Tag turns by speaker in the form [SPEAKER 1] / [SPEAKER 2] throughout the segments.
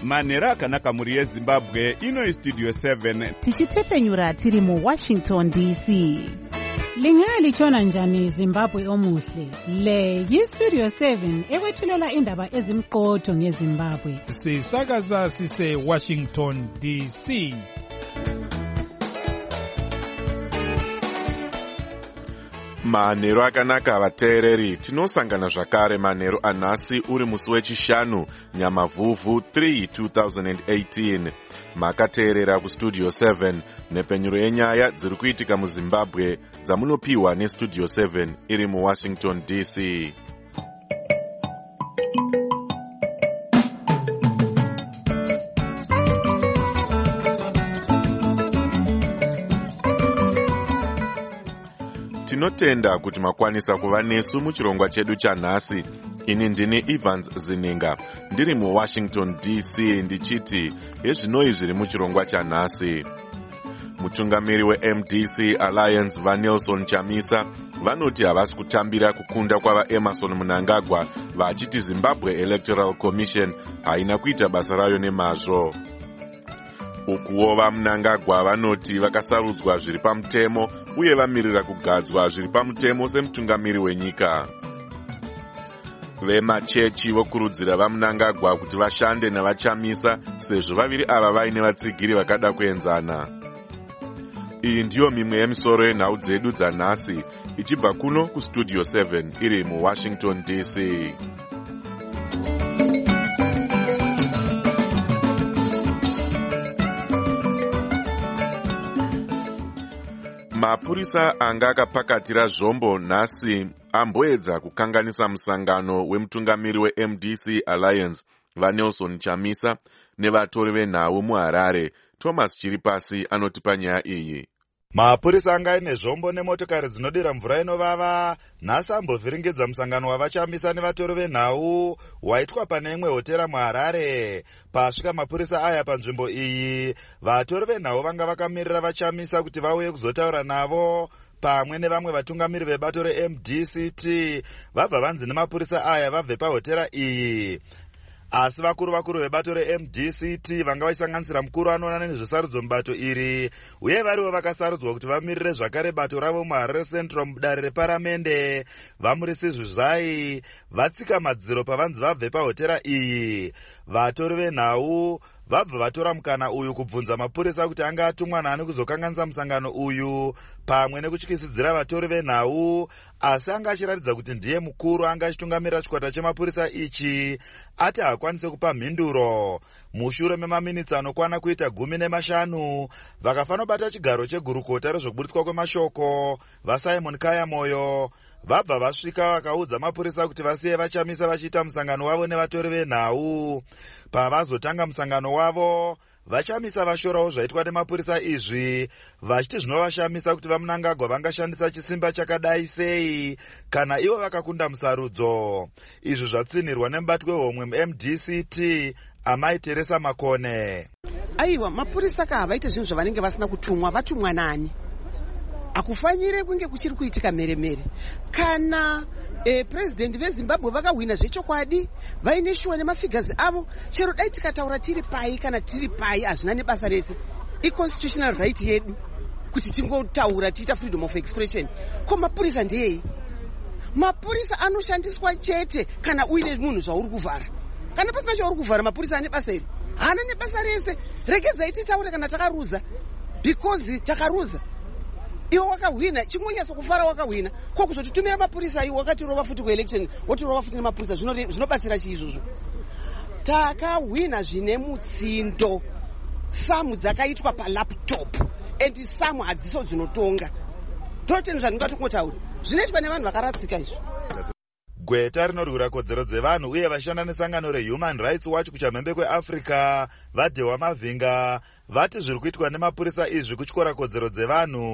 [SPEAKER 1] manhero akanaka mhuri yezimbabwe. Ino istudio 7
[SPEAKER 2] tichitefenyura tiri muWashington DC. Lingalitshona njani Zimbabwe omuhle? Le yistudio 7 ekwethulela indaba ezimqotho ngeZimbabwe.
[SPEAKER 3] Sisakaza sise Washington DC.
[SPEAKER 4] Manhero akanaka vateereri, tinosangana zvakare manhero anhasi uri musi wechishanu Nyamavhuvhu 3 2018. Makateerera kustudio 7 nepenyuro yenyaya dziri kuitika muZimbabwe dzamunopiwa nestudio 7 iri muWashington DC. Tinotenda kuti makwanisa kuva nesu muchirongwa chedu chanhasi. Ini ndini Evans Zininga, ndiri muWashington DC ndichiti ezvinoi zviri muchirongwa chanhasi. Mutungamiri weMDC Alliance vaNelson Chamisa vanoti havasi kutambira kukunda kwavaEmmerson Mnangagwa vachiti Zimbabwe Electoral Commission haina kuita basa rayo nemazvo. Ukuwo vaMnangagwa vanoti vakasarudzwa zviri pamutemo uye vamirira kugadzwa zviri pamutemo semutungamiri wenyika. Vemachechi vokurudzira vaMnangagwa kuti vashande navaChamisa sezvo vaviri ava vaine vatsigiri vakada kuenzana. Iyi ndiyo mimwe yemisoro yenhau dzedu dzanhasi ichibva kuno kustudio 7 iri muWashington DC. Mapurisa anga akapakatira zvombo nhasi amboedza kukanganisa musangano wemutungamiri weMDC Alliance vaNelson Chamisa nevatori venhau muHarare. Thomas Chiripasi anotipa nyaya iyi.
[SPEAKER 5] Mapurisa anga ine zvombo nemotokari dzinodira mvura inovava nhasi ambovhiringidza musangano wavaChamisa nevatori venhau waitwa pane imwe hotera muHarare. Pasvika mapurisa aya panzvimbo iyi, vatori venhau vanga vakamirira vaChamisa kuti vauye kuzotaura navo pamwe nevamwe vatungamiri vebato reMDCT vabva vanzi nemapurisa aya vabve pahotera iyi. Asi vakuru vebato reMDCT vanga vachisanganisira mukuru anoona nezvesarudzo mubato iri uye variwo vakasarudzwa kuti vamirire zvakare bato ravo muHarare Central mudare reparamende vamurisi Zvizai vatsika madziro pavanzi vabve pahotera iyi. Vatori venhau vabva vatora mukana uyu kubvunza mapurisa kuti anga atumwa nani kuzokanganisa musangano uyu pamwe nekutyisidzira vatori venhau, asi anga achiratidza kuti ndiye mukuru anga achitungamirira chikwata chemapurisa ichi ati hakwanise kupa mhinduro. Mushure memaminitsi anokwana kuita 15 vakafanobata chigaro chegurukota rezvokuburitswa kwemashoko vaSimon Kayamoyo vabva vasvika vakaudza mapurisa kuti vasiye vaChamisa vachiita musangano wavo nevatori venhau. Pavazotanga musangano wavo, vaChamisa vashorawo zvaitwa nemapurisa izvi vachiti zvinovashamisa kuti vaMnangagwa vangashandisa chisimba chakadai sei kana ivo vakakunda musarudzo. Izvi zvatsinirwa nemubati wehomwe muMDCT Amai Teresa Makone.
[SPEAKER 6] Aiwa, mapurisa havaita zvinhu zvavanenge vasina kutumwa, vatumwa nani? Akufanyire kunge kuchiri kuitika meremere. Kana president veZimbabwe vakahwina zvechokwadi, vaine shuwa nemafigazi avo, chero dai tikataura tiri pai kana tiri pai hazvina nebasa rese. I-constitutional right yedu kuti tingotaura tiita freedom of expression. Ko mapurisa ndeyei? Mapurisa anoshandiswa chete kana uine munhu zvauri kuvhara. Kana pasina chauri kuvhara, mapurisa ane basa iri? Hana nebasa rese. Regedzai titaure kana takaruza, because takaruza. Iwo wakahwina, chingonyatso kufara wakahwina. Ko kuzotitumira mapurisa iwo wakatirova futi kuelection, wotirova futi nemapurisa zvinobatsira chii izvozvo? Takahwina zvine mutsindo. Samu dzakaitwa palaptop and samu hadziso dzinotonga. Toteni zvatingatongotaura. Zvinoitwa nevanhu vakaratsika izvo.
[SPEAKER 5] Gweta rinorwira kodzero dzevanhu uye vashanda nesangano reHuman Rights Watch kuchamhembe kweAfrica vaDhewa Mavhinga vati zviri kuitwa nemapurisa izvi kutyora kodzero dzevanhu.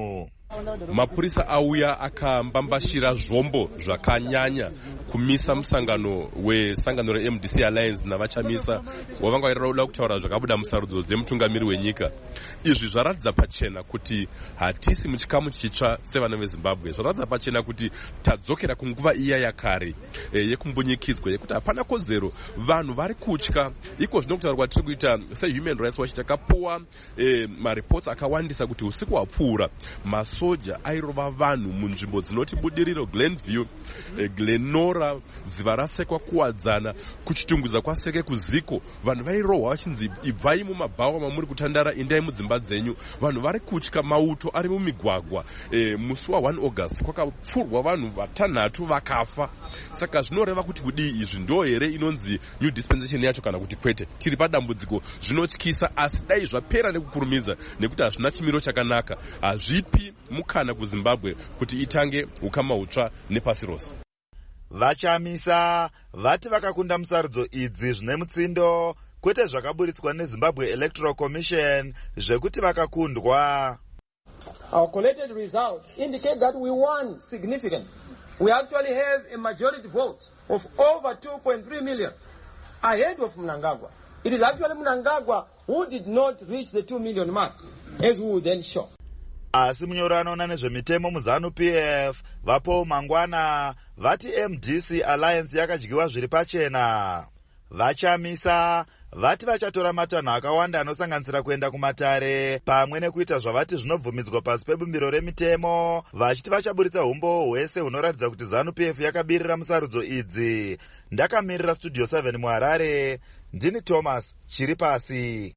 [SPEAKER 7] mapurisa auya akambambashira zvombo zvakanyanya kumisa musangano wesangano reMDC Alliance navachamisa wavanga vaida kutaura zvakabuda musarudzo dzemutungamiri wenyika. Izvi zvaratidza pachena kuti hatisi muchikamu chitsva sevana veZimbabwe. Zvaratidza pachena kuti tadzokera kunguva iya yakare yekumbunyikidzwa yekuti hapana kodzero, vanhu vari kutya. Iko zvino kutaurwa tiri kuita seHuman Rights Watch takapuwa mareports akawandisa kuti usiku hwapfuura masoja airova vanhu munzvimbo dzinoti Budiriro, Glenview, Glenora, dziva rasekwa kuwadzana, kuchitungudza kwaseke kuziko. Vanhu vairohwa vachinzi ibvai mumabhawa mamuri kutandara, endai mudzimba dzenyu. Vanhu vari kutya, mauto ari mumigwagwa. Musi wa1 August kwakapfurwa vanhu vatanhatu vakafa. Saka zvinoreva kuti kudii izvi ndo here inonzi new dispensation yacho kana kuti kwete? Tiri padambudziko zvinotyisa, asi dai zvapera nekukurumidza nekuti hazvina chimiro chakanaka. Hazvipi mukana kuZimbabwe kuti itange ukama hutsva nepasi rose.
[SPEAKER 5] Vachamisa vati vakakunda musarudzo idzi zvine mutsindo, kwete zvakaburitswa neZimbabwe Electoral Commission zvekuti vakakundwa.
[SPEAKER 8] Our collected results indicate that we won significant. We actually have a majority vote of over 2.3 million ahead of Mnangagwa. It is actually Mnangagwa who did not reach the 2 million mark, as we would then show.
[SPEAKER 5] Asi munyoro anoona nezvemitemo muZANU-PF vapo mangwana vati MDC Alliance yakadyiwa zviri pachena. Vachamisa vati vachatora matanho akawanda anosanganisira kuenda kumatare pamwe nekuita zvavati zvinobvumidzwa pasi pebumbiro remitemo, vachiti vachaburitsa umbo hwese hunoratidza kuti ZANU-PF yakabirira musarudzo idzi. Ndakamirira Studio 7 muHarare, ndini Thomas Chiripasi.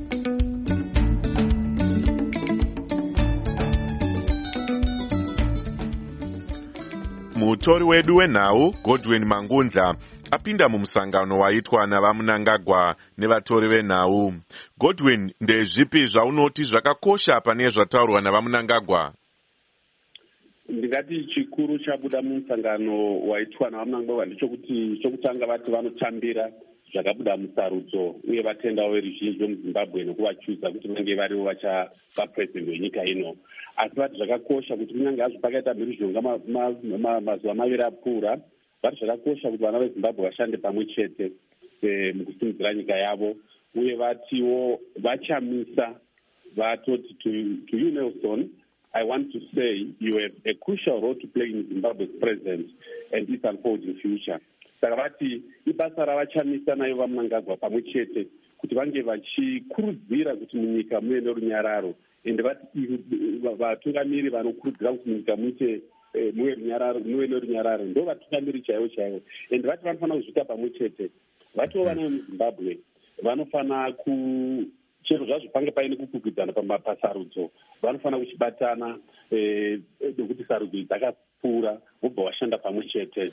[SPEAKER 4] Mutori wedu wenhau Godwin Mangundla apinda mumusangano waitwa navaMnangagwa nevatori venhau. Godwin, ndezvipi zvaunoti zvakakosha pane zvataurwa navaMnangagwa?
[SPEAKER 9] Ndingati chikuru chabuda mumusangano waitwa navaMnangagwa ndichokuti chokutanga vati vanotambira zvakabuda musarudzo uye vatendawo veruzhinji vemuZimbabwe nekuvachuza kuti vange varivo vachava president wenyika ino. Asi vati zvakakosha kuti kunyange hazvo pakaita mhirizhonga mazuva maviri apfuura, vati zvakakosha kuti vana veZimbabwe vashande pamwe chete mukusimudzira nyika yavo. Uye vatiwo vachamisa vatoti to you Nelson, I want to say you have a crucial role to play in Zimbabwe's present and its unfolding future. Saka vati ibasa ravachamisa nayo vaMnangagwa pamwe chete kuti vange vachikurudzira kuti munyika muve nerunyararo. Ende vati vatungamiri vanokurudzira kuti munyika muve nerunyararo ndo vatungamiri chaivo chaivo. Ende vati vanofanira kuzvita pamwe chete. Vatiwo vana vemuZimbabwe vanofana chero zvazvo pange paine kukwikwidzana pasarudzo, vanofanira kuchibatana nekuti sarudzo dzakapfuura vobva vashanda pamwe chete.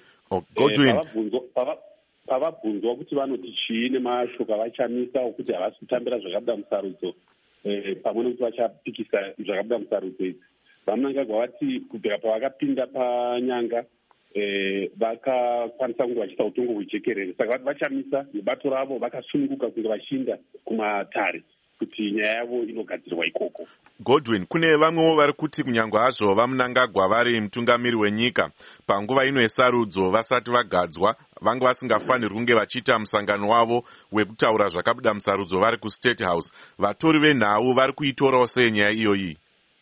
[SPEAKER 9] Pavabvunzwa kuti vanoti chii nemashoko avachamisa okuti havasi kutambira zvakabuda musarudzo pamwe nekuti vachapikisa zvakabuda musarudzo idzi, vaMnangagwa vati kubvira pavakapinda panyanga vakakwanisa kunge vachiita utongo hwejekerere. Saka vati vachamisa nebato ravo vakasununguka kunge vachiinda kumatare kuti nyaya yavo inogadzirwa ikoko.
[SPEAKER 4] Godwin, kune vamwewo vari kuti kunyange hazvo vaMnangagwa vari mutungamiri wenyika panguva ino yesarudzo vasati vagadzwa, vange vasingafanirwi kunge vachiita musangano wavo wekutaura zvakabuda musarudzo vari kuState House. Vatori venhau vari kuitorawo sei nyaya iyoyi?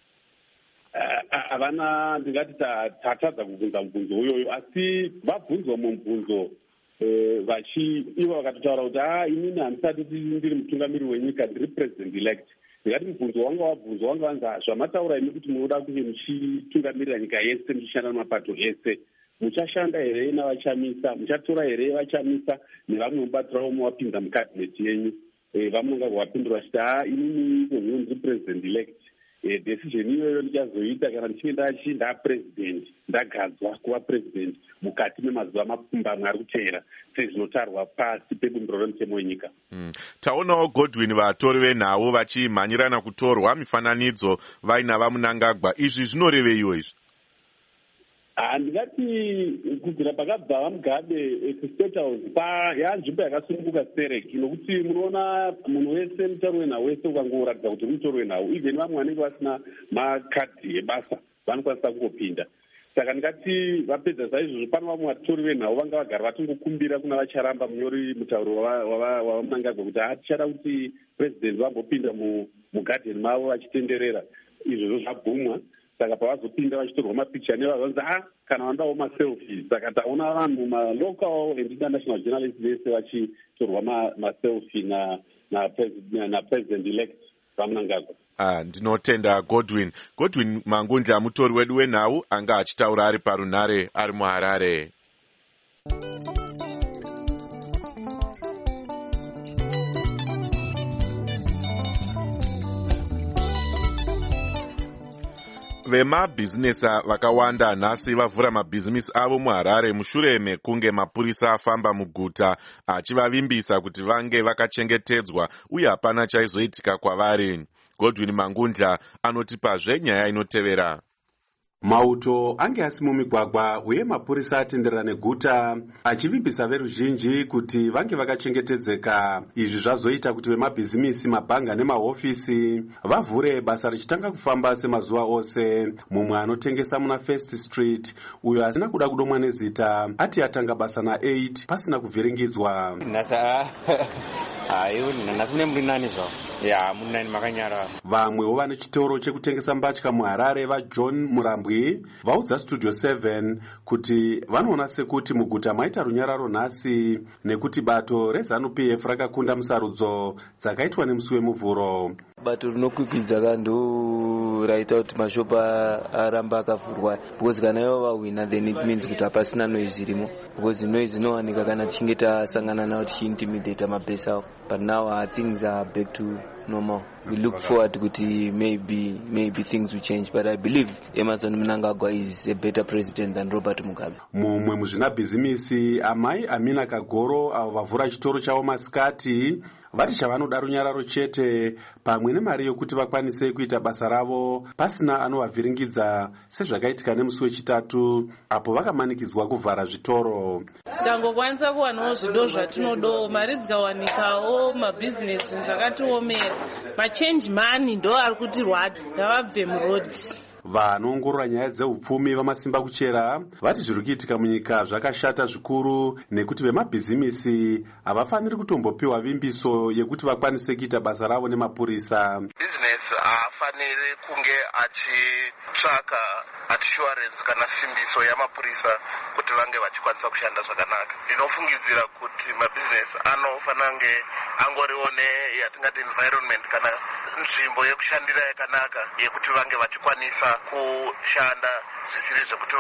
[SPEAKER 9] Havana, ndingati tatadza kubvunza mubvunzo uyoyo, asi vabvunzwa mubvunzo ivo vakatotaura kuti inini handisati ndiri mutungamiri wenyika, ndiri president elect. Ndingati mubvunzo wanga wabvunzwa wanga vanzi zvamataura imi kuti munoda kunge muchitungamirira nyika yese muchishanda namapato ese, muchashanda here navachamisa, muchatora here vachamisa nevamwe mubato ravo muvapinza mukabineti yenyu? VaMnangagwa vapindura vachiti inini izvozvo ndiri president elect. Decision iyoyo ndichazoita kana ndichinge ndapresident, ndagadzwa kuva president mukati memazuva mapfumbamwe ari kuteera sezvinotarwa pasi pebumbiro remutemo wenyika.
[SPEAKER 4] Taonawo Godwin vatori venhau vachimhanyirana kutorwa mifananidzo vaina vaMnangagwa. Izvi zvinoreveiwo izvi?
[SPEAKER 9] Ndingati kubvira pakabva vaMugabe kuState House yanzvimbo yakasununguka stereki, nokuti munoona munhu wese mutori wenhau wese ukangoratidza kuti mutori wenhau, even vamwe vanenge vasina makadhi ebasa vanokwanisa kungopinda. Saka ndingati vapedza saizvozvo pano vamwe vatori venhau vanga vagara vatongokumbira kuna vacharamba munyori mutauro wavamunangagwa kuti hatichada kuti purezidendi vambopinda mugadheni mavo vachitenderera. Izvozvo zvabvumwa. Saka pavazopinda vachitorwa mapicha nevavanzi kana vandawo maselfi. Saka taona vanhu malocal and international journalists vese vachitorwa maselfi na president elect vamunangagwa.
[SPEAKER 4] Ndinotenda Godwin Mangundla, mutori wedu wenhau, anga achitaura ari parunhare ari muHarare. Vemabhizinesi vakawanda nhasi vavhura mabhizimisi avo muHarare mushure mekunge mapurisa afamba muguta achivavimbisa kuti vange vakachengetedzwa uye hapana chaizoitika kwavari. Godwin Mangundla anotipazve nyaya inotevera.
[SPEAKER 10] Mauto ange asi mumigwagwa uye mapurisa atenderera neguta achivimbisa veruzhinji kuti vange vakachengetedzeka. Izvi zvazoita kuti vemabhizimisi, mabhanga nemahofisi vavhure basa richitanga kufamba semazuva ose. Mumwe anotengesa muna First Street uyo asina kuda kudomwa nezita ati atanga basa na8 pasina kuvhiringidzwa. Vamwewo vane chitoro chekutengesa mbatya muHarare vaJohn Murambwi vaudza Studio 7 kuti vanoona sekuti muguta maita runyararo nhasi nekuti bato reZANU-PF rakakunda musarudzo dzakaitwa nemusi wemuvhuro.
[SPEAKER 11] Bato rinokwikwidza kando raita kuti mashopa aramba akavhurwa because kana ivo vahwina then it means kuti hapasina noise irimo because noise inowanika kana tichinge tasangana navo tichiintimidata mabhesi avo. But now things are back to normal. We look forward kuti maybe things will change, but I believe Emmerson Mnangagwa is a better president than Robert Mugabe.
[SPEAKER 10] Mumwe muzvinabhizimisi amai Amina Kagoro avo vavhura chitoro chavo masikati vati chavanoda runyararo chete pamwe nemari yokuti vakwanise kuita basa ravo pasina anovavhiringidza sezvakaitika nemusi wechitatu apo vakamanikidzwa kuvhara zvitoro.
[SPEAKER 12] Tikangokwanisa kuwanawo zvido zvatinodo, mari dzikawanikawo, mabhizinesi zvakatiomera, machange money ndo ari kuti rwada ngavabve murodhi.
[SPEAKER 10] Vanoongorora nyaya dzeupfumi vamasimba kuchera vati zviri kuitika munyika zvakashata zvikuru nekuti vemabhizimisi havafaniri kutombopiwa vimbiso yekuti vakwanise kuita basa ravo nemapurisa.
[SPEAKER 13] Business haafaniri kunge achitsvaka assurance kana simbiso yamapurisa kuti vange vachikwanisa kushanda zvakanaka. Ndinofungidzira kuti mabhizinesi anofanira kunge angoriwo yatingati environment kana nzvimbo yekushandira yakanaka yekuti vange vachikwanisa kushanda zvisiri zvekuti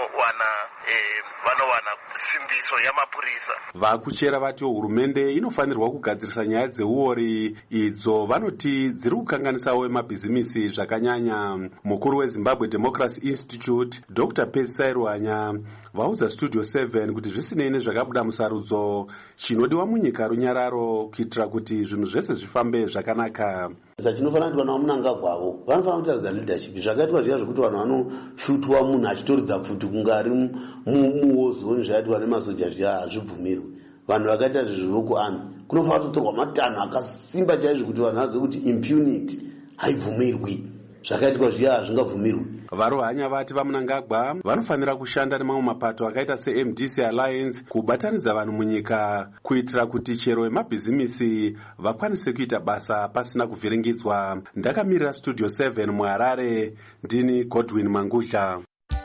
[SPEAKER 13] vanowana simbiso yamapurisa.
[SPEAKER 10] Vakuchera vatiwo hurumende inofanirwa kugadzirisa nyaya dzeuori idzo vanoti dziri kukanganisawo vemabhizimisi zvakanyanya. Mukuru weZimbabwe Democracy Institute Dr. Percy Ruhanya vaudza Studio 7 kuti zvisinei nezvakabuda musarudzo chinodiwa munyika runyararo kuitira kuti zvinhu zvese zvifambe zvakanaka.
[SPEAKER 14] Chinofanira kuti vanhu vamunangagwavo vanofanira kutaridza leadership. Zvakaitwa zviya zvekuti vanhu vanoshutwa munhu achitoridza pfuti kunge ari muwozoni zvaiitwa nemasoja zviya hazvibvumirwi. Vanhu vakaita zvirivo kuami kunofanira kutotorwa matanho akasimba chaizvo kuti vanhu vazive kuti impunity haibvumirwi. Zvakaitwa zviya hazvingabvumirwi.
[SPEAKER 10] Varuhanya vati vamunangagwa vanofanira kushanda nemamwe mapato akaita seMDC Alliance kubatanidza vanhu munyika kuitira kuti chero vemabhizimisi vakwanise kuita basa pasina kuvhiringidzwa. Ndakamirira Studio 7 muHarare, ndini Godwin Mangundla.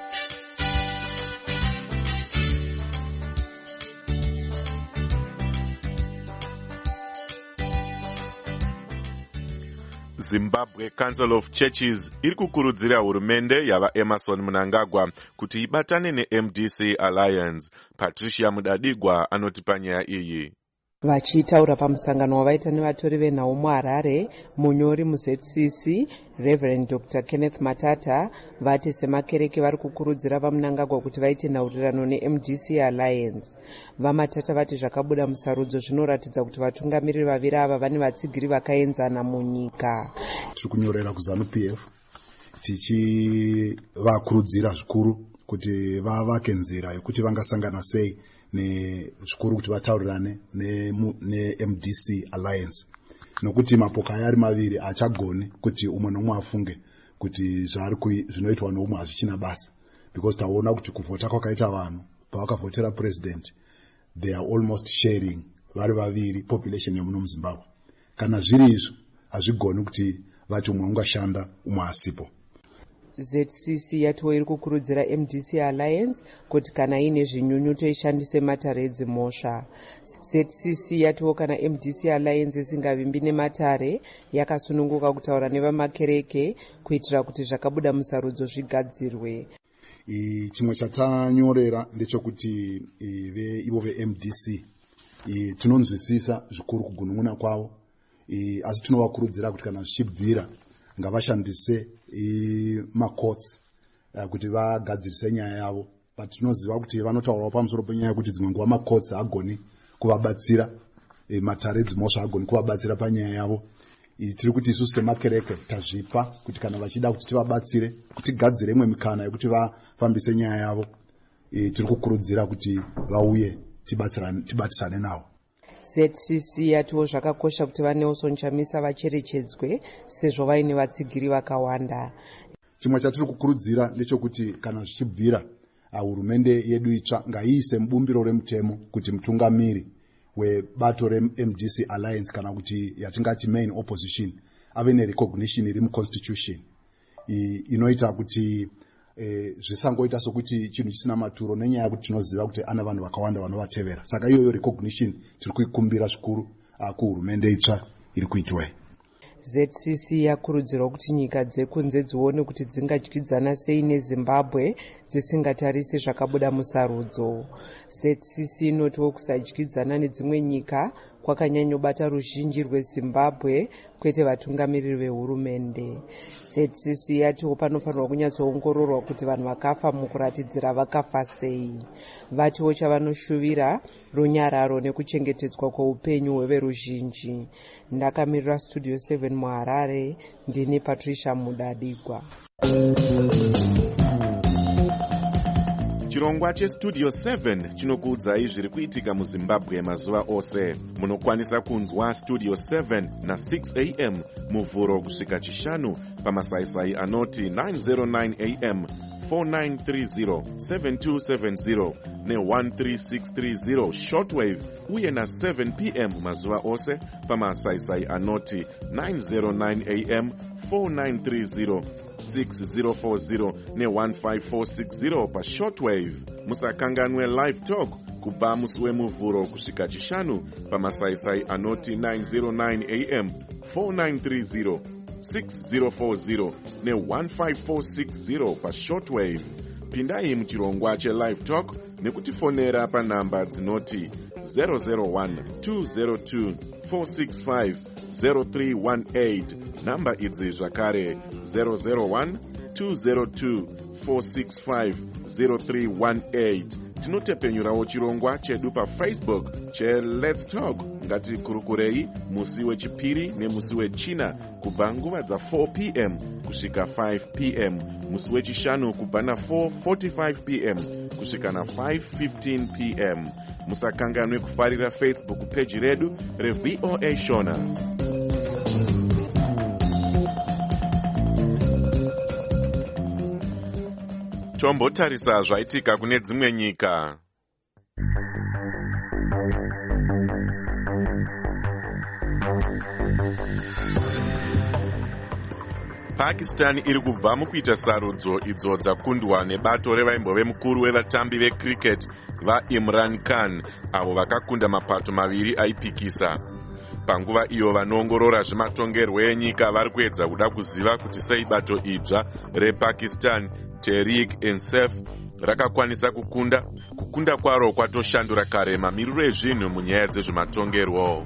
[SPEAKER 4] Zimbabwe Council of Churches iri kukurudzira hurumende yava Emmerson Mnangagwa kuti ibatane neMDC Alliance. Patricia Mudadigwa anotipa nyaya iyi.
[SPEAKER 15] Vachitaura pamusangano wavaita nevatori venhau muHarare, munyori muZCC Reverend Dr. Kenneth Matata vati semakereke vari kukurudzira vaMnangagwa kuti vaite nhaurirano neMDC Alliance. VaMatata vati zvakabuda musarudzo zvinoratidza kuti vatungamiriri vaviri ava vane vatsigiri vakaenzana munyika.
[SPEAKER 16] Tiri kunyorera kuZANU-PF tichivakurudzira zvikuru kuti vavake nzira yekuti vangasangana sei nezvikuru kuti vataurirane neMDC Alliance, nokuti mapoka aya ari maviri achagoni kuti umwe nomwe afunge kuti zvinoitwa noumwe hazvichina basa, because taona kuti kuvhota kwakaita vanhu pavakavhotera president they are almost sharing vari vaviri population yemuno muZimbabwe. Kana zviri izvo hazvigoni kuti vati umwe ungashanda umwe asipo.
[SPEAKER 15] ZCC yatiwo iri kukurudzira MDC Alliance kuti kana ine zvinyunyuto ishandise matare edzimhosva. ZCC yatiwo kana MDC Alliance isingavimbi nematare yakasununguka kutaura nevamakereke kuitira kuti zvakabuda musarudzo zvigadzirwe.
[SPEAKER 16] Chimwe chatanyorera ndechekuti ivo veMDC tinonzwisisa zvikuru kugunun'una kwavo, asi tinovakurudzira kuti kana zvichibvira ngavashandise macourts kuti vagadzirise nyaya yavo. But tinoziva kuti vanotaurawo pamusoro penyaya yekuti dzimwe nguva macourts haagoni kuvabatsira, matare edzimhosva haagoni kuvabatsira panyaya yavo. Tiri kuti isusu semakereke tazvipa kuti kana vachida kuti tivabatsire kuti gadzire imwe mikana yekuti vafambise nyaya yavo, tiri kukurudzira kuti vauye tibatisane navo.
[SPEAKER 15] ZCC yatiwo zvakakosha kuti vaNelson Chamisa vacherechedzwe sezvo vaine vatsigiri vakawanda.
[SPEAKER 16] Chimwe chatiri kukurudzira ndechekuti kana zvichibvira hurumende yedu itsva ngaiise mubumbiro remutemo kuti mutungamiri webato reMDC Alliance kana kuti yatingati main opposition ave nerecognition iri muconstitution inoita kuti zvisangoita sokuti chinhu chisina maturo, nenyaya yekuti tinoziva kuti ana vanhu vakawanda vanovatevera. Saka iyoyo recognition tiri kuikumbira zvikuru kuhurumende itsva iri kuitwa.
[SPEAKER 15] ZCC yakurudzirwa kuti nyika dzekunze dzione kuti dzingadyidzana sei neZimbabwe dzisingatarisi zvakabuda musarudzo. ZCC inotiwo kusadyidzana nedzimwe nyika kwakanyanyobata ruzhinji rweZimbabwe kwete vatungamiriri vehurumende. ZCC yatiwo panofanirwa kunyatsoongororwa kuti vanhu vakafa mukuratidzira vakafa sei. Vatiwo chavanoshuvira runyararo nekuchengetedzwa kweupenyu hweveruzhinji. Ndakamirira Studio 7 muHarare, ndini Patricia Mudadigwa.
[SPEAKER 4] Chirongwa cheStudio 7 chinokuudzai zviri kuitika muZimbabwe mazuva ose. Munokwanisa kunzwa Studio 7 na 6 am muvhuro kusvika chishanu pamasaisai anoti 909 am, 4930, 7270 ne13630 shortwave uye na 7 pm mazuva ose pamasaisai anoti 909 am, 4930, 6040 ne15460 pashortwave. Musakanganwe live talk kubva musi wemuvhuro kusvika chishanu pamasaisai anoti 909 am, 4930, 6040 ne15460 pashortwave. Pindai muchirongwa chelive talk nekutifonera panhamba dzinoti 001-202-465-0318. Namba idzi zvakare 001-202-465-0318. Tinotepenyurawo chirongwa chedu paFacebook cheLet's Talk. Ngatikurukurei musi wechipiri nemusi wechina kubva nguva dza4 pm kusvika 5 pm, musi wechishanu kubva na4:45 pm kusvika na5:15 pm. Musakanganwe kufarira Facebook page redu reVOA Shona. Tombotarisa zvaitika kune dzimwe nyika. Pakistan iri kubva mukuita sarudzo idzo dzakundwa nebato revaimbove mukuru wevatambi vecricket vaImran Khan, avo vakakunda mapato maviri aipikisa. Panguva iyo vanoongorora zvematongerwo enyika vari kuedza kuda kuziva kuti sei bato idzva rePakistan Tehreek-e-Insaf rakakwanisa kukunda kwaro kwatoshandura kare mamiriro ezvinhu munyaya dzezvematongerwo.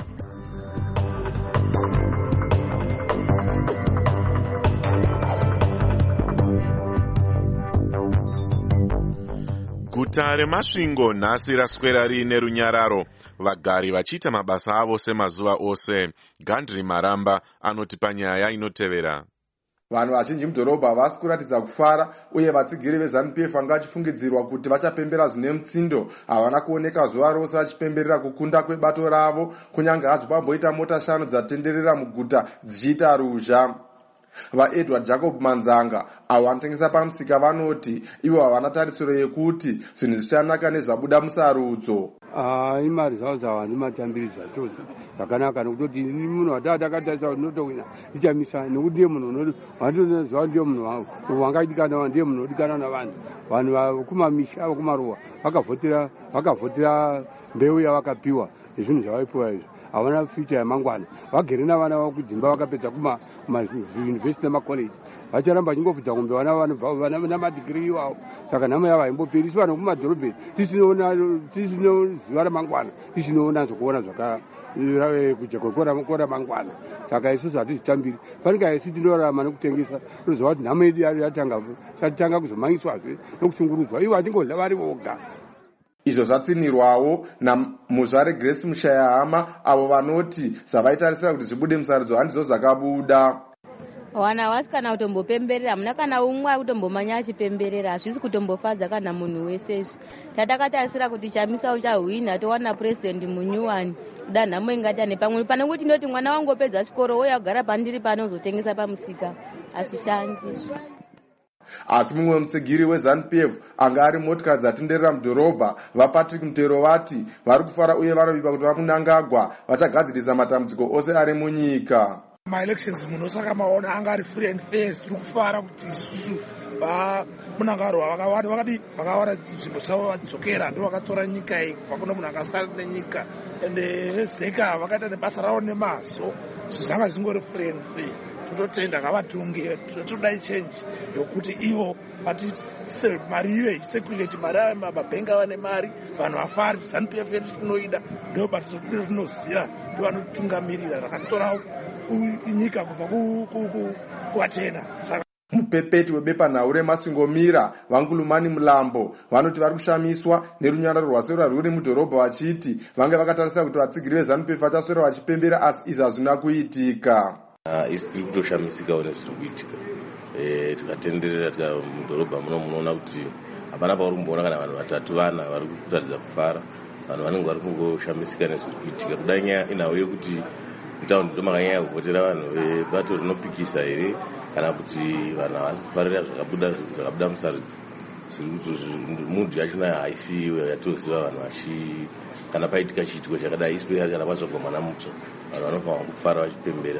[SPEAKER 4] Guta reMasvingo nhasi raswera riine runyararo, vagari vachiita mabasa avo semazuva ose. Gandri Maramba anoti panyaya inotevera.
[SPEAKER 17] Vanhu vazhinji mudhorobha vasi kuratidza kufara, uye vatsigiri veZANU-PF vanga vachifungidzirwa kuti vachapembera zvine mutsindo havana kuoneka zuva rose vachipemberera kukunda kwebato ravo, kunyange hadzo pamboita mota 5 dzatenderera muguta dzichiita ruzha. vaedward jacob manzanga avo vanotengesa pamusika vanoti ivo havana tarisiro yekuti zvinhu zvichanaka nezvabuda musarudzo.
[SPEAKER 18] Imari zvawo zvawandi matambiri zvachose zvakanaka nokutoti munhu wataa takatarisa kuti ndinotowina ndichamisa nekuti ndiye munhu wandizoziva ndiye munhu wangadikanwa ndiye munhu odikana navanhu. Vanhu vakumamisha vakumaruwa vakavhotera mbeu yavakapiwa nezvinhu zvavaipiwa izvi havana future yamangwana. Vagere navana vavo kudzimba vakapedza kumayunivhesiti nemakoleji vacharamba vachingofudza ngombe vana namadhigiri iwavo. Saka nhamo yavo haimboperi. Isi vanhu vekumadhorobheni tisinoziva ramangwana tisinoona zvokuona kujekokora mangwana. Saka isusu hatizvitambiri panika isi tinorarama nekutengesa toziva kuti nhamo yedu yatanga kuzomangiswazve nokushungurudzwa ivo vachingodla vari voga.
[SPEAKER 17] Izvo zvatsinirwawo namuzvare Grace Mushayahama avo vanoti zvavaitarisira kuti zvibude musarudzo handizvo zvakabuda.
[SPEAKER 19] Wana havasi kana kutombopemberera, hamuna kana umwe ari kutombomanya achipemberera, hazvisi kutombofadza kana munhu wese izvi. Tatakatarisira kuti chamisa uchahwina towana president munyuwani kuda nhamo ingati ane pamwe pane kuti ndoti mwana wangu opedza chikoro ouya kugara pandiri pano uzotengesa pamusika, asishandi.
[SPEAKER 17] Asi mumwe mutsigiri weZANU-PF anga ari motikari dzatenderera mudhorobha vaPatrick Mutero vati vari kufara uye vanovipa kuti vaMunangagwa vachagadzirisa matambudziko ose ari munyika.
[SPEAKER 20] Elections muno saka maona anga ari free and fair, tiri kufara kuti isusu vaMunangagwa vakawara nzvimbo dzavo vadzokera ndo vakatora nyika iyi kubva kuno munhu akasara nenyika ende vezeka vakaita nebasa ravo nemazvo zvanga zvingori free and fair. Totenda ngavatunge todai change yokuti ivo vatise mari ive isekuleti mari mabhengi vane mari vanhu vafari ZANU-PF yedu tinoida ndo batinoziva ndo vanotungamirira zvakatora nyika kubva kuvachena.
[SPEAKER 17] Mupepeti webepanhau reMasvingomira Vangulumani Mulambo vanoti vari kushamiswa nerunyararo rwaswera rwuri mudhorobha vachiti vange vakatarisira kuti vatsigiri veZANU-PF vachaswera vachipembera asi izvi hazvina kuitika.
[SPEAKER 21] Isi tiri kutoshamisikawo nezviri kuitika. Tikatenderera mudhorobha munoona kuti hapana pauri kumboona kana vanhu vatatu vana vari kuratidza kufara. Vanhu vanenge vari kungoshamisika nezviri kuitika. Kudai nyaya inawo yekuti mutaundi ndo makanyanya kuvhotera vanhu vebato rinopikisa here kana kuti vanhu havasi kufarira zvakabuda musarudzo. Mudhu yachona haisi yatoziva vanhu kana paitika chiitiko chakadai isi kana pazogomana mutsva vanhu vanofanira kufara vachipembera.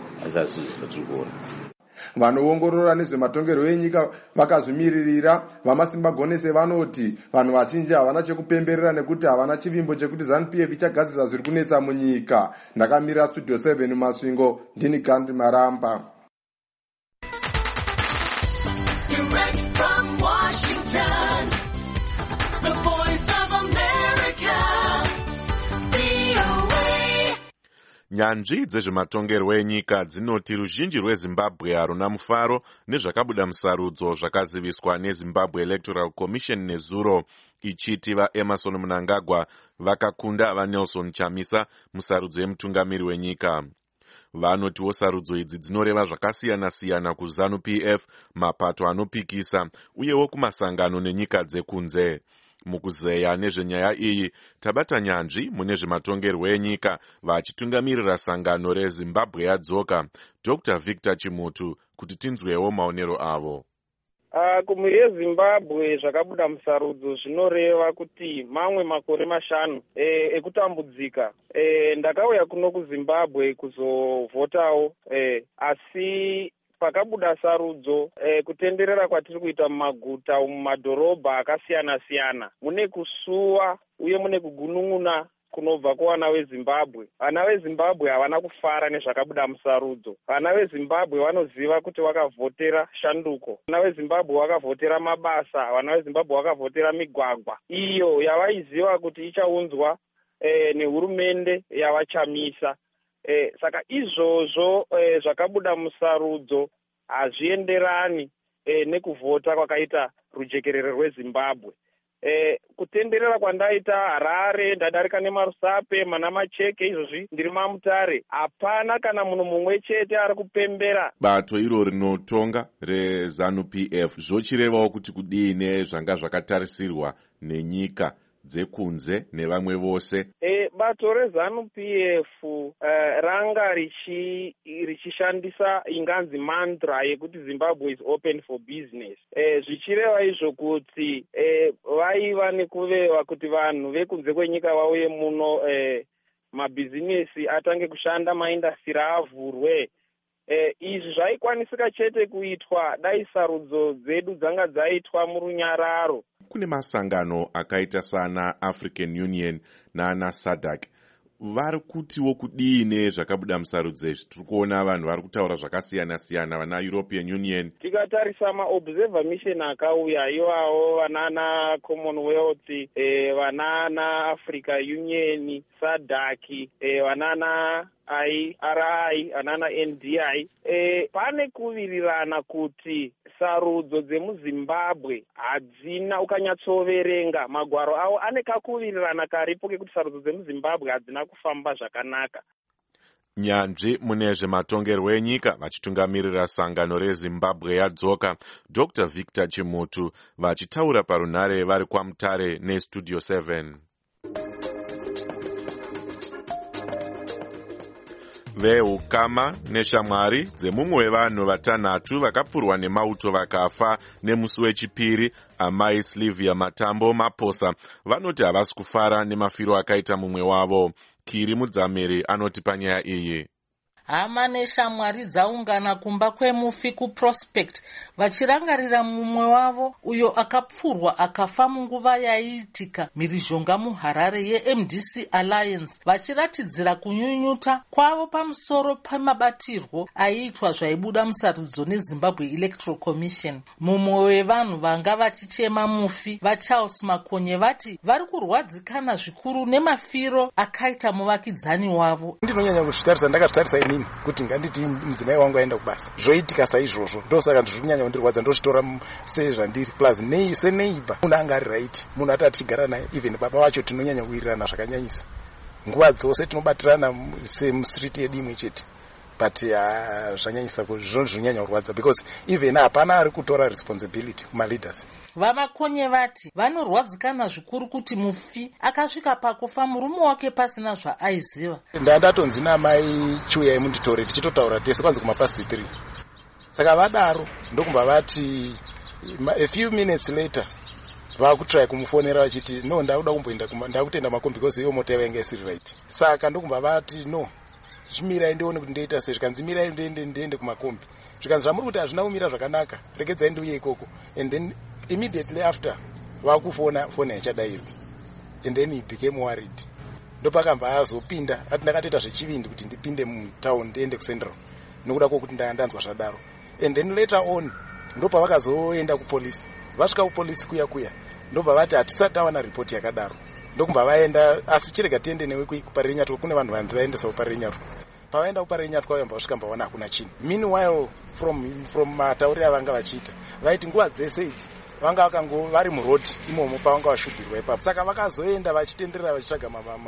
[SPEAKER 17] Vanoongorora nezvematongerwo enyika vakazvimiririra vaMasimba Gonese vanoti vanhu vazhinji havana chekupemberera nekuti havana chivimbo chekuti ZANU-PF ichagadzirisa zviri kunetsa munyika. Ndakamira Studio 7 Masvingo, ndini Gandhi Maramba.
[SPEAKER 22] Direct from Washington, the voice of America, VOA.
[SPEAKER 4] Nyanzvi dzezvematongerwo enyika dzinoti ruzhinji rweZimbabwe haruna mufaro nezvakabuda musarudzo zvakaziviswa neZimbabwe Electoral Commission nezuro, ichiti vaEmerson Mnangagwa vakakunda vaNelson Chamisa musarudzo yemutungamiri wenyika. Vanotiwo sarudzo idzi dzinoreva zvakasiyana-siyana kuZANU-PF, mapato anopikisa uyewo kumasangano nenyika dzekunze. Mukuzeya nezvenyaya iyi tabata nyanzvi mune zvematongerwo enyika vachitungamirira sangano reZimbabwe yadzoka Dr. Victor Chimutu kuti tinzwewo maonero avo.
[SPEAKER 23] Kumhuri yeZimbabwe zvakabuda musarudzo zvinoreva kuti mamwe makore 5 ekutambudzika. Ndakauya kuno kuZimbabwe kuzovhotawo asi pakabuda sarudzo kutenderera kwatiri kuita mumaguta mumadhorobha akasiyana-siyana mune kusuwa uye mune kugunun'una kunobva kuvana veZimbabwe. Vana veZimbabwe havana kufara nezvakabuda musarudzo. Vana veZimbabwe vanoziva kuti vakavhotera shanduko. Vana veZimbabwe vakavhotera mabasa. Vana veZimbabwe vakavhotera migwagwa iyo yavaiziva kuti ichaunzwa nehurumende yavaChamisa. Saka izvozvo zvakabuda musarudzo hazvienderani nekuvhota kwakaita rujekerere rweZimbabwe. Kutenderera kwandaita Harare, ndadarika neMarusape, Manamacheke, izvozvi ndiri maMutare. Hapana kana munhu mumwe chete ari kupembera.
[SPEAKER 4] Bato iro rinotonga reZANU-PF zvochirevawo kuti kudii zvanga zvakatarisirwa nenyika dzekunze nevamwe vose.
[SPEAKER 23] Bato reZANU-PF ranga richishandisa inganzi mantra yekuti Zimbabwe is open for business. Zvichireva izvo kuti vaiva nekuveva kuti vanhu vekunze kwenyika vauye muno, mabhizinesi atange kushanda, maindastri avhurwe. Izvi zvaikwanisika chete kuitwa dai sarudzo dzedu dzanga dzaitwa murunyararo.
[SPEAKER 4] Kune masangano akaita sana African Union nana SADC vari kutiwo kudii zvakabuda musarudzo izvi. Tiri kuona vanhu vari kutaura zvakasiyana siyana, vana European Union.
[SPEAKER 23] Tikatarisa maobserver mission akauya iwawo, vanana Commonwealth, vanana Africa Union, SADC, vanana IRI, vanana NDI, pane kuvirirana kuti sarudzo dzemuZimbabwe hadzina, ukanyatsoverenga magwaro avo ane kakuvirirana karipo kekuti sarudzo dzemuZimbabwe hadzina kufamba zvakanaka.
[SPEAKER 4] Nyanzvi mune zvematongerwo enyika vachitungamirira sangano reZimbabwe yadzoka, Dr. Victor Chimutu, vachitaura parunhare vari kwaMutare neStudio 7. Veukama neshamwari dzemumwe wevanhu vatanhatu vakapfurwa nemauto vakafa nemusi wechipiri, amai Sylvia Matambo Maposa, vanoti havasi kufara nemafiro akaita mumwe wavo. Kiri Mudzamiri anoti panyaya iyi.
[SPEAKER 1] Hama neshamwari dzaungana kumba kwemufi kuProspect vachirangarira mumwe wavo uyo akapfurwa akafa munguva yaiitika mhirizhonga muHarare yeMDC Alliance, vachiratidzira kunyunyuta kwavo pamusoro pemabatirwo aiitwa zvaibuda musarudzo neZimbabwe Electoral Commission. Mumwe wevanhu vanga vachichema mufi vaCharles Makonye vati vari kurwadzikana zvikuru nemafiro akaita muvakidzani wavo.
[SPEAKER 2] Ndinonyanya kuzvitarisa, ndakatarisa inini kuti nganditi mudzimai wangu aenda kubasa, zvoitika saizvozvo, ndosaka ndizvinyanya kundirwadza, ndozvitora sezvandiri plus seneiba. Munhu anga ari right, munhu atatigara naye, even baba vacho tinonyanya kuwirirana zvakanyanyisa, nguva dzose tinobatirana semustriti yedu imwe chete, but zvanyanyisa zvonyanya kurwadza because even hapana ari kutora responsibility kumaleaders.
[SPEAKER 1] Vamakonye vati vanorwadzikana zvikuru kuti mufi akasvika pakufa murume wake pasina zvaaiziva.
[SPEAKER 2] Ndandatonzi namai chiuyai munditore tichitotaura tese kwanzi kumapasti 3. Saka vadaro ndokumba vati a few minutes later vakutrai kumufonera vachiti no, ndakuda kumboenda ndakutenda makombi because iyo mota yanga isiri right. Saka ndokumba vati no, chimirai ndione kuti ndoita sei. Zvikanzi mirai ndiende kumakombi, zvikanzi zvamuri kuti hazvina kumira zvakanaka, regedzai ndiuye ikoko. And then immediately after vakufona foni yachadairwa, and then he became worried. Ndopakamba azopinda ati ndakatoita zvechivindi kuti ndipinde mutown ndiende kuCentral nokuda kwokuti ndanzwa zvadaro. And then later on ndopa vakazoenda kupolisi, vasvika kupolisi kuya ndobva vati hatisati tawana ripoti yakadaro. Ndokumba vaenda, asi chirega tiende newe kuParirenyatwa, kune vanhu vanzi vaendesa kuParirenyatwa. Pavaenda kuParirenyatwa vayamba vasvika mbavaona hakuna chinhu. Meanwhile from matauriro avanga vachiita vaiti nguva dzese idzi vanga vakango vari murodhi imomo pavanga vashudirwa ipapo. Saka vakazoenda vachitenderera vachitsvaga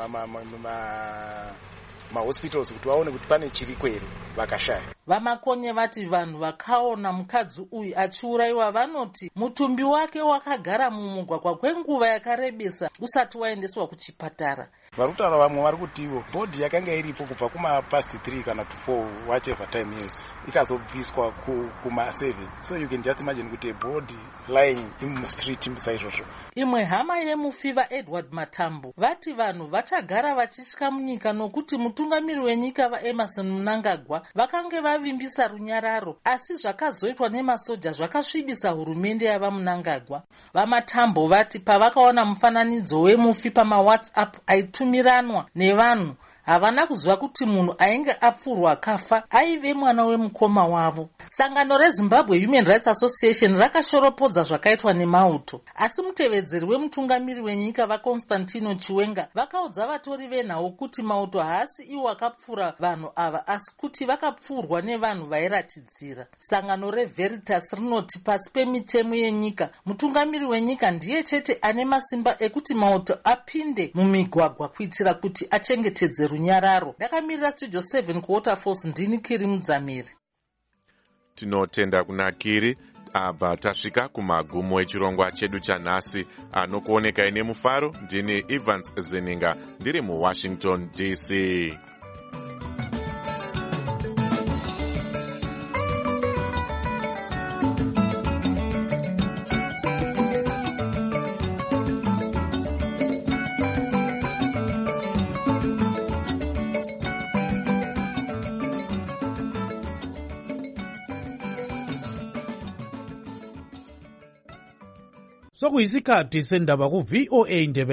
[SPEAKER 2] mahospitals kuti vaone kuti pane chiriko here, vakashaya.
[SPEAKER 1] Vamakonye vati vanhu vakaona mukadzi uyu achiurayiwa vanoti mutumbi wake wakagara mumugwagwa kwenguva yakarebesa usati waendeswa kuchipatara.
[SPEAKER 2] Vari kutaura vamwe vari kuti ivo bhodhi yakanga iripo kubva kumapasti 3 kana to 4 whatever time is, ikazobviswa kuma7. So you can just imagine kuti bhodhi lying in the street saizvozvo.
[SPEAKER 1] Imwe hama yemufi vaEdward Matambo vati vanhu vachagara vachitya munyika nokuti mutungamiri wenyika vaEmerson Mnangagwa vakange vavimbisa runyararo, asi zvakazoitwa nemasoja zvakasvibisa hurumende yavaMnangagwa. VaMatambo vati pavakaona mufananidzo wemufi pamaWhatsApp aitumiranwa nevanhu, havana kuziva kuti munhu ainge apfurwa akafa aive mwana wemukoma wavo. Sangano reZimbabwe Human Rights Association rakashoropodza zvakaitwa nemauto, asi mutevedzeri wemutungamiri wenyika vaConstantino Chiwenga vakaudza vatori venhau kuti mauto haasi iwo akapfura vanhu ava, asi kuti vakapfurwa nevanhu vairatidzira. Sangano reVeritas rinoti pasi pemitemo yenyika mutungamiri wenyika ndiye chete ane masimba ekuti mauto apinde mumigwagwa kuitira kuti achengetedze runyararo. Ndakamirira Studio 7 kuWaterfalls, ndini Kiri Mudzamiri.
[SPEAKER 4] Tinotenda kuna Kiri. Abva tasvika kumagumo echirongwa chedu chanhasi. Anokuonekai nemufaro ndini Evans Zininga ndiri muWashington DC.
[SPEAKER 3] Sokuyisikhathi sendaba ku VOA Ndebele.